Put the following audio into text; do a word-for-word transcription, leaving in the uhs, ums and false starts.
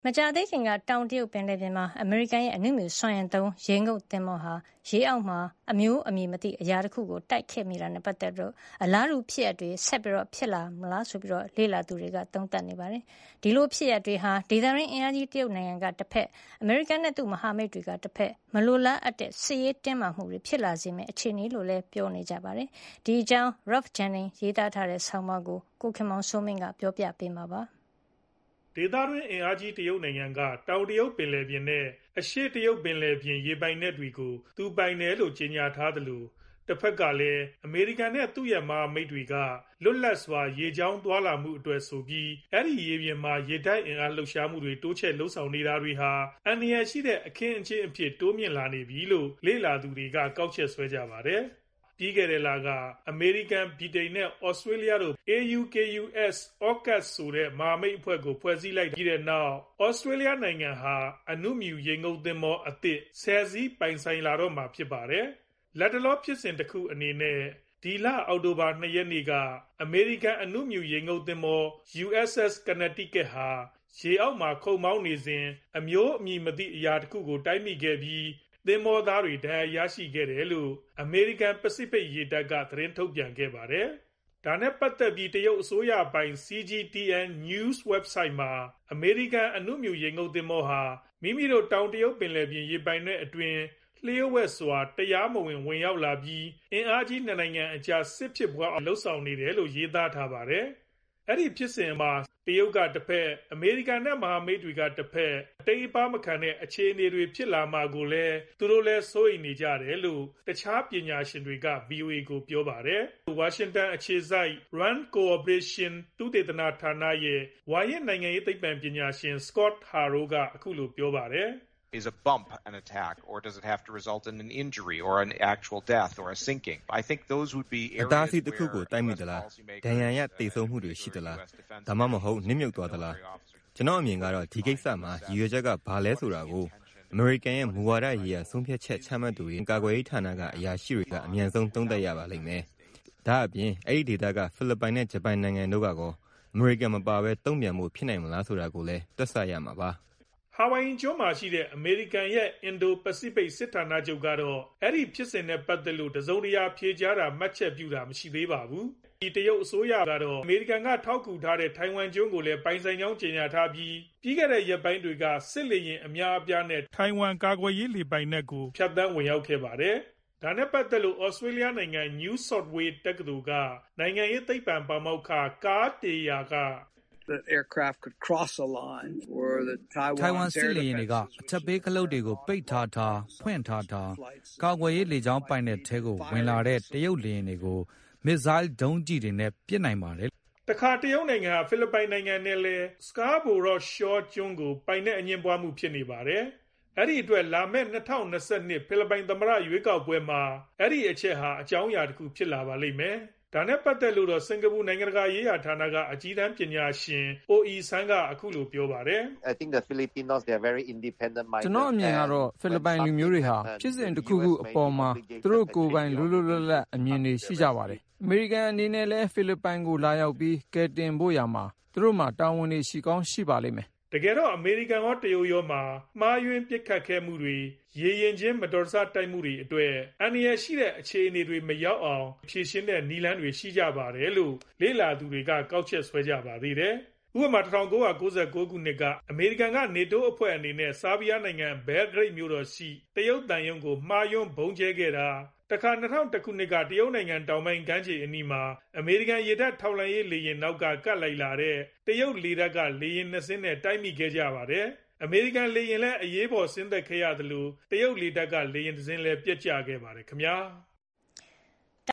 မကြာသေးခင်ကတောင်တရုတ်ပင်လယ်ပြင်မှာအမေရိကန်ရဲ့အနုမြူစွမ်းအင်သုံးရေငုပ်သင်္ဘောဟာရေအောက်မှာအမျိုးအမည်မသိအရာတစ်ခုကိုတိုက်ခဲ့မိတာနဲ့ပတ်သက်လို့အလားတူဖြစ်ရပ်တွေဆက်ပြီးဖြစ်လာမလားဆိုပြီးလေ့လာသူတွေကသုံးသပ်နေပါတယ်။ဒီလိုဖြစ်ရပ်တွေဟာဒေသတွင်းအင်အားကြီးတရုတ်နိုင်ငံကတစ်ဖက်အမေရိကန်နဲ့သူ့မဟာမိတ်တွေကတစ်ဖက်မလိုလားအပ်တဲ့စစ်ရေးတင်းမာမှုတွေဖြစ်လာစေမယ့်အခြေအနေလို့လည်းပြောနေကြပါတယ်။ဒီအကြောင်း Ralph Jennings ရေးသားထားတဲ့ဆောင်းပါးကိုကိုခင်မောင်စိုးမင်းကပြောပြပေးမှာပါ။ဒေသတွင်းအင်အားကြီးတရုတ်နိုင်ငံကတောင်တရုတ်ပင်လယ်ပြင်နဲ့အရှေ့တရုတ်ပင်လယ်ပြင်ရေပိုင်နက်တွေကိုသူပိုင်တယ်လို့ကြေညာထားသလိုတစ်ဖက်ကလည်းအမေရိကန်နဲ့သူ့ရဲ့မဟာမိတ်တွေကလွတ်လပ်စွာရေကြောင်းသွားလာမှုအတွက်ဆိုပြီးအဲ့ဒီရေပြင်မှာရေတိုက်အင်အားလှုပ်ရှားမှုတွေတိုးချဲ့လှုပ်ဆောင်နေတာတွေဟာအန္တရာယ်ရှိတဲ့အခင်းအကျင်းအဖြစ်တိုးမြင့်လာနေပြီလို့လေ့လာသူတွေကကောက်ချက်ဆွဲကြပါတယ်။ပြီးခဲ့တဲ့လကအမေရိကန်ဗြိတိန်နဲ့ဩစတြေးလျတို့ A U K U S AUKUS ဆိုတဲ့မဟာမိတ်အဖွဲ့ကိုဖွဲ့စည်းလိုက်ပြီးတဲ့နောက်ဩစတြေးလျနိုင်ငံဟာအနုမြူရေငုပ်သင်္ဘောအသစ်ဆယ်စီးပိုင်ဆိုင်လာတော့မှာဖြစ်ပါတယ်။လတ်တလောဖြစ်စဉ်တစ်ခုအနေနဲ့ဒီလအောက်တိုဘာ၂ရက်နေ့ကအမေရိကန်အနုမြူရေငုပ်သင်္ဘော U S S Connecticut ဟာရေအောက်မှာခုန်မောင်းနေစဉ်အမျိုးအမည်မသိအရာတစ်ခုကိုတိုက်မိခဲ့ပြီးသင်္ဘောသားတွေဒဏ်ရာရရှိခဲ့တယ်လို့အမေရိကန်ပစိဖိတ်ရေတပ်ကသတင်းထုတ်ပြန်ခဲ့ပါတယ်။ဒါနဲ့ပတ်သက်ပြီးတရုတ်အစိုးရပိုင် C G T N News website မှာအမေရိကန်အနုမြူရေငုပ်သင်္ဘောဟာမိမိတို့တောင်တရုတ်ပင်လယ်ပြင်ရေပိုင်နက်အတွင်းလျှို့ဝှက်စွာတရားမဝင်ဝင်ရောက်လာပြီးအင်အားကြီးနှစ်နိုင်ငံအကြားစစ်ဖြစ်ပွားအောင်လှုံ့ဆော်နေတယ်လို့ရေးသားထားပါတယ်။အဲ့ဒီဖြစ်စဉ်မှာတရုတ်ကတစ်ဖက်အမေရိကန်နဲ့မဟာမိတ်တွေကတစ်ဖက်အတိတ်အပါမခံတဲ့အခြေအနေတွေဖြစ်လာမှာကိုလည်းသူတို့လည်းစိုးရိမ်နေကြတယ်လို့တခြားပညာရှင်တွေက V O A ကိုပြောပါတယ်။ဝါရှင်တန်အခြေစိုက် Rand Corporation သုတေသနဌာနရဲ့ဝါရင့်နိုင်ငံရေးသိပ္ပံပညာရှင် Scott Haro ကအခုလိုပြောပါတယ်။ Is a bump an attack, or does it have to result in an injury or an actual death or a sinking? I think those would be areas where အသားစီတစ်ခုကိုတိုက်မိသလားဒဏ်ရာရတိတ်ဆုံးမှုတွေရှိသလားဒါမှမဟုတ်နစ်မြုပ်သွားသလားကျွန်တော်အမြင်ကတော့ဒီကိစ္စမှာရည်ရွယ်ချက်ကဘာလဲဆိုတာကိုအမေရိကန်ရဲ့မူဝါဒရေးရာဆုံးဖြတ်ချက်ချမှတ်သူတွေကာကွယ်ရေးဌာနကအရာရှိတွေကအမြန်ဆုံးသုံးသပ်ရပါလိမ့်မယ်ဒါအပြင်အဲ့ဒီဒေသကဖိလစ်ပိုင်နဲ့ဂျပန်နိုင်ငံတို့ကကောအမေရိကန်မပါဘဲတုံ့ပြန်မှုဖြစ်နိုင်မလားဆိုတာကိုလည်းတွက်ဆရမှာပါဟာဝိုင်အီကျွန်းမှာရှိတဲ့အမေရိကန်ရဲ့အင်ဒိုပစိဖိတ်စစ်ဌာနချုပ်ကတော့အဲ့ဒီဖြစ်စဉ်နဲ့ပတ်သက်လို့တစုံတရာဖြေကြားတာမှတ်ချက်ပြုတာမရှိသေးပါဘူး။ဒီတရုတ်အစိုးရကတော့အမေရိကန်ကထောက်ကူထားတဲ့ထိုင်ဝမ်ကျွန်းကိုလည်းပိုင်ဆိုင်ကြောင်းကြေညာထားပြီးပြီးခဲ့တဲ့ရက်ပိုင်းတွေကစစ်လေယာဉ်အများအပြားနဲ့ထိုင်ဝမ်ကာကွယ်ရေးလေပိုင်နက်ကိုဖြတ်သန်းဝင်ရောက်ခဲ့ပါတယ်။ဒါနဲ့ပတ်သက်လို့ဩစတြေးလျနိုင်ငံ New South Wales တက္ကသိုလ်ကနိုင်ငံရေးသိပ္ပံပါမောက္ခကားတေယာက that aircraft could cross a line or the Taiwan ထိုင်ဝမ်စစ်လေယာဉ်တွေကအထက်ပေးခလုတ်တွေကိုပိတ်ထားထားဖွင့်ထားထားကာကွယ်ရေးလေကြောင်းပိုင်တဲ့ထဲကိုဝင်လာတဲ့တရုတ်လေယာဉ်တွေကိုမစ်ဇိုင်းဒုံးကျည်တွေနဲ့ပစ်နိုင်ပါတယ်တခါတရုတ်နိုင်ငံဖိလစ်ပိုင်နိုင်ငံနဲ့လည်းစကားဘိုရော့ရှော့ကျွန်းကိုပိုင်တဲ့အငြင်းပွားမှုဖြစ်နေပါတယ်အဲ့ဒီအတွက်လာမယ့်၂၀၂၂ဖိလစ်ပိုင်သမ္မတရွေးကောက်ပွဲမှာအဲ့ဒီအချက်ဟာအကြောင်းအရာတစ်ခုဖြစ်လာပါလိမ့်မယ်ဒါနဲ့ပတ်သက်လို့တော့စင်ကာပူနိုင်ငံတကာရေးရာဌာနကအကြီးတန်းပညာရှင် O E San ကအခုလိုပြောပါတယ် I think the Filipinos they are very independent minded ကျွန်တော်အမြင်ကတော့ဖိလစ်ပိုင်လူမျိုးတွေဟာဖြစ်စဉ်တစ်ခုခုအပေါ်မှာသူတို့ကိုယ်ပိုင်လွတ်လွတ်လပ်လပ်အမြင်တွေရှိကြပါတယ်အမေရိကန်အနေနဲ့လည်းဖိလစ်ပိုင်ကိုလာရောက်ပြီးကယ်တင်ဖို့ရမှာသူတို့မှာတာဝန်တွေရှိကောင်းရှိပါလိမ့်မယ်တကယ်တော့အမေရိကန်ရောတရုတ်ရောမှာမှားယွင်းပစ်ခတ်ခဲ့မှုတွေရေရင်ချင်းမတော်တဆတိုက်မှုတွေအတွက်အန္တရာယ်ရှိတဲ့အခြေအနေတွေမရောက်အောင်ဖြေရှင်းတဲ့နည်းလမ်းတွေရှိကြပါတယ်လို့လေ့လာသူတွေကကောက်ချက်ဆွဲကြပါသေးတယ်။ဥပမာ၁၉၉၉ခုနှစ်ကအမေရိကန်ကနေတိုးအဖွဲ့အနေနဲ့ဆာဘီးယားနိုင်ငံဘဲလ်ဂရိတ်မြို့တော်ရှိတရုတ်တန်ယုံကိုမှားယွင်းဘုံကျဲခဲ့တာတခါ၂၀၀၁ခုနှစ်ကတရုတ်နိုင်ငံတောင်ပိုင်းကမ်းခြေအနီးမှာအမေရိကန်ရေတပ်ထောက်လှမ်းရေးလေယာဉ်နောက်ကကပ်လိုက်လာတဲ့တရုတ်လေတပ်ကလေယာဉ်နှစ်စင်းနဲ့တိုက်မိခဲ့ကြပါတယ်။အမေရိကန်လေယာဉ်လည်းအရေးပေါ်ဆင်းသက်ခဲ့ရသလိုတရုတ်လေတပ်ကလေယာဉ်တစ်စင်းလည်းပျက်ကျခဲ့ပါတယ်ခင်ဗျာ။